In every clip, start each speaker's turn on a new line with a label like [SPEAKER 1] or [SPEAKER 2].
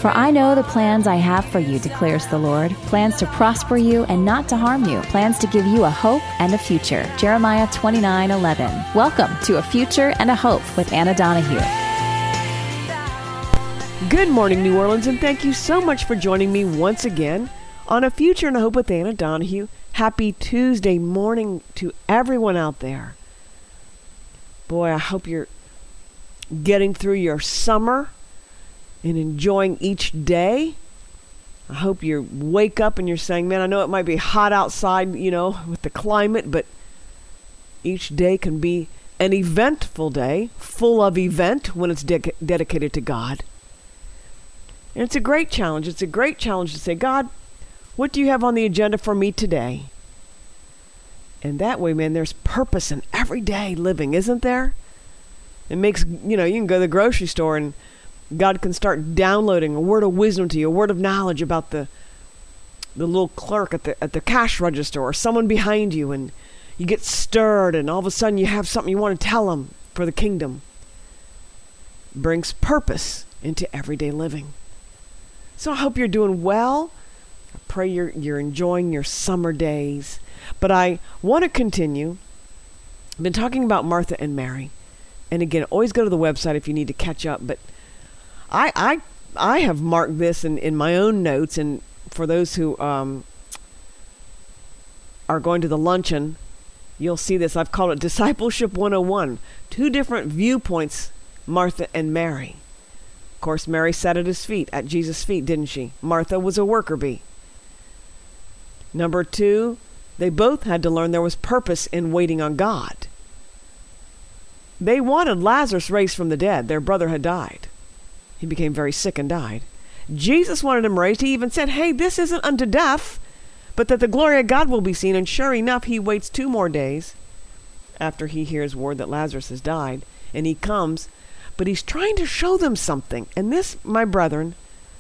[SPEAKER 1] For I know the plans I have for you, declares the Lord, plans to prosper you and not to harm you, plans to give you a hope and a future. Jeremiah 29:11. Welcome to A Future and a Hope with Anna Donahue.
[SPEAKER 2] Good morning, New Orleans, and thank you so much for joining me once again on A Future and a Hope with Anna Donahue. Happy Tuesday morning to everyone out there. Boy, I hope you're getting through your summer and enjoying each day. I hope you wake up and you're saying, man, I know it might be hot outside, with the climate, but each day can be an eventful day, full of event when it's dedicated to God. And it's a great challenge. It's a great challenge to say, God, what do you have on the agenda for me today? And that way, man, there's purpose in everyday living, isn't there? It makes, you can go to the grocery store and God can start downloading a word of wisdom to you, a word of knowledge about the little clerk at the cash register or someone behind you, and you get stirred and all of a sudden you have something you want to tell them for the kingdom. It brings purpose into everyday living. So I hope you're doing well. I pray you're enjoying your summer days. But I want to continue. I've been talking about Martha and Mary. And again, always go to the website if you need to catch up. But I have marked this in my own notes, and for those who are going to the luncheon, you'll see this. I've called it Discipleship 101. 2 different viewpoints, Martha and Mary. Of course, Mary sat at Jesus' feet, didn't she? Martha was a worker bee. Number 2, they both had to learn there was purpose in waiting on God. They wanted Lazarus raised from the dead. Their brother had died. He became very sick and died. Jesus wanted him raised. He even said, hey, this isn't unto death, but that the glory of God will be seen. And sure enough, he waits 2 more days after he hears word that Lazarus has died. And he comes, but he's trying to show them something. And this, my brethren,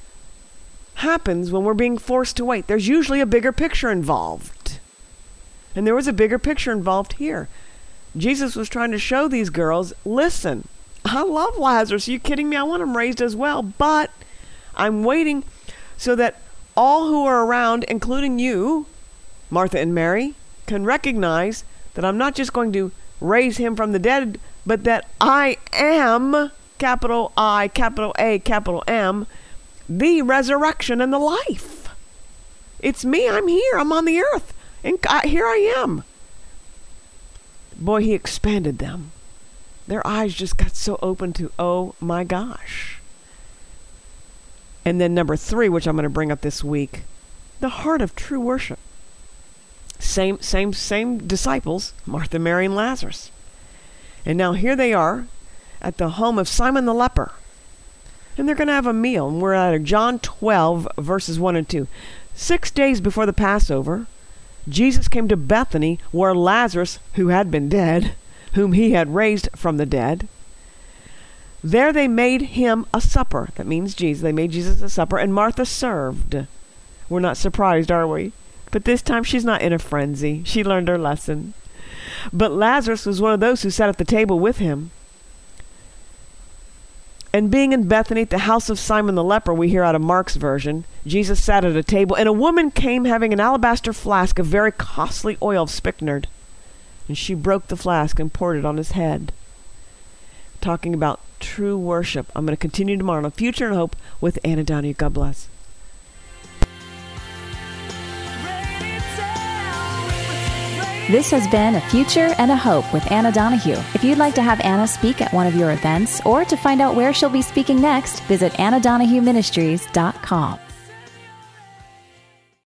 [SPEAKER 2] happens when we're being forced to wait. There's usually a bigger picture involved. And there was a bigger picture involved here. Jesus was trying to show these girls, listen, I love Lazarus. Are you kidding me? I want him raised as well. But I'm waiting so that all who are around, including you, Martha and Mary, can recognize that I'm not just going to raise him from the dead, but that I am, capital I, capital A, capital M, the resurrection and the life. It's me. I'm here. I'm on the earth. And here I am. Boy, he expanded them. Their eyes just got so open to, oh my gosh. And then number 3, which I'm going to bring up this week, the heart of true worship. Same disciples, Martha, Mary, and Lazarus. And now here they are at the home of Simon the leper. And they're going to have a meal. And we're at John 12, verses 1 and 2. 6 days before the Passover, Jesus came to Bethany, where Lazarus, who had been dead, whom he had raised from the dead. There they made him a supper. That means Jesus. They made Jesus a supper, and Martha served. We're not surprised, are we? But this time she's not in a frenzy. She learned her lesson. But Lazarus was one of those who sat at the table with him. And being in Bethany at the house of Simon the leper, we hear out of Mark's version, Jesus sat at a table, and a woman came having an alabaster flask of very costly oil of spikenard. And she broke the flask and poured it on his head. Talking about true worship. I'm going to continue tomorrow on Future and Hope with Anna Donahue. God bless.
[SPEAKER 1] This has been A Future and a Hope with Anna Donahue. If you'd like to have Anna speak at one of your events or to find out where she'll be speaking next, visit AnnaDonahueMinistries.com.